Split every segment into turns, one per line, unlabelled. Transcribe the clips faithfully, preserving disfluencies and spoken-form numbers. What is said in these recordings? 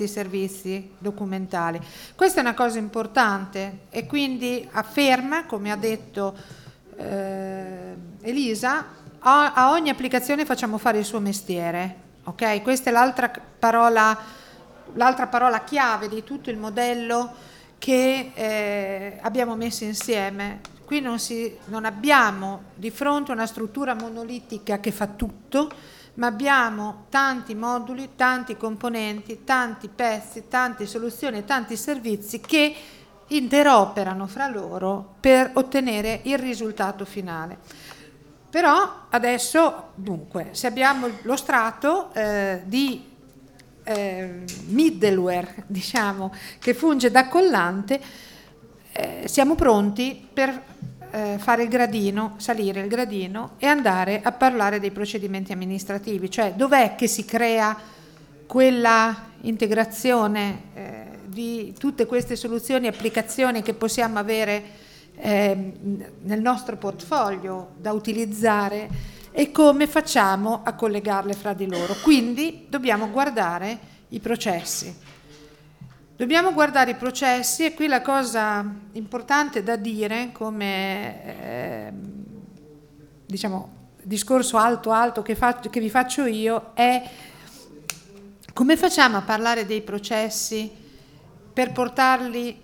questi servizi documentali. Questa è una cosa importante e quindi afferma, come ha detto eh, Elisa, a, a ogni applicazione facciamo fare il suo mestiere, ok? Questa è l'altra parola, l'altra parola chiave di tutto il modello che eh, abbiamo messo insieme. Qui non, si, non abbiamo di fronte una struttura monolitica che fa tutto, ma abbiamo tanti moduli, tanti componenti, tanti pezzi, tante soluzioni, tanti servizi che interoperano fra loro per ottenere il risultato finale. Però adesso, dunque, se abbiamo lo strato eh, di eh, middleware, diciamo, che funge da collante, eh, siamo pronti per eh, fare il gradino, salire il gradino e andare a parlare dei procedimenti amministrativi, cioè dov'è che si crea quella integrazione eh, di tutte queste soluzioni e applicazioni che possiamo avere eh, nel nostro portfolio da utilizzare e come facciamo a collegarle fra di loro. Quindi dobbiamo guardare i processi. Dobbiamo guardare i processi e qui la cosa importante da dire, come eh, diciamo discorso alto alto che, faccio, che vi faccio io, è come facciamo a parlare dei processi per portarli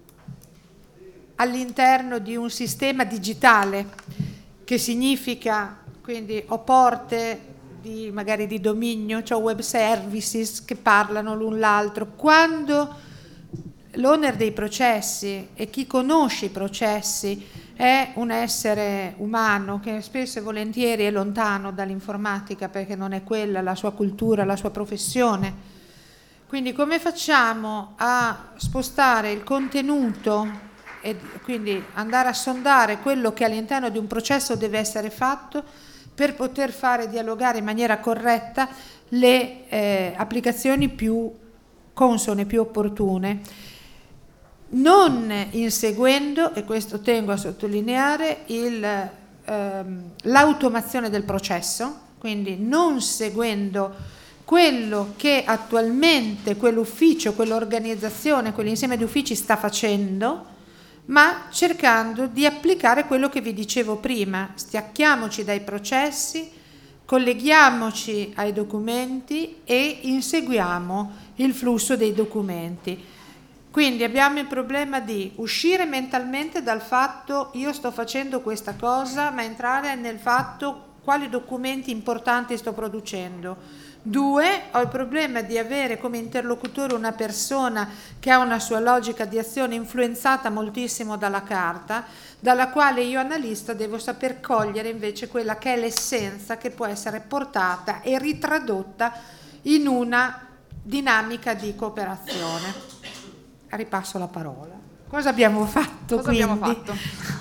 all'interno di un sistema digitale, che significa, quindi ho porte di, magari di dominio, cioè web services che parlano l'un l'altro, quando l'owner dei processi e chi conosce i processi è un essere umano che spesso e volentieri è lontano dall'informatica perché non è quella la sua cultura, la sua professione. Quindi come facciamo a spostare il contenuto e quindi andare a sondare quello che all'interno di un processo deve essere fatto per poter fare dialogare in maniera corretta le eh, applicazioni più consone, più opportune, non inseguendo, e questo tengo a sottolineare, il, ehm, l'automazione del processo, quindi non seguendo quello che attualmente quell'ufficio, quell'organizzazione, quell'insieme di uffici sta facendo, ma cercando di applicare quello che vi dicevo prima. Stacchiamoci dai processi, colleghiamoci ai documenti e inseguiamo il flusso dei documenti. Quindi abbiamo il problema di uscire mentalmente dal fatto io sto facendo questa cosa, ma entrare nel fatto quali documenti importanti sto producendo. Due, ho il problema di avere come interlocutore una persona che ha una sua logica di azione influenzata moltissimo dalla carta, dalla quale io analista devo saper cogliere invece quella che è l'essenza che può essere portata e ritradotta in una dinamica di cooperazione. Ripasso la parola. Cosa abbiamo fatto?
Cosa
quindi?
abbiamo fatto?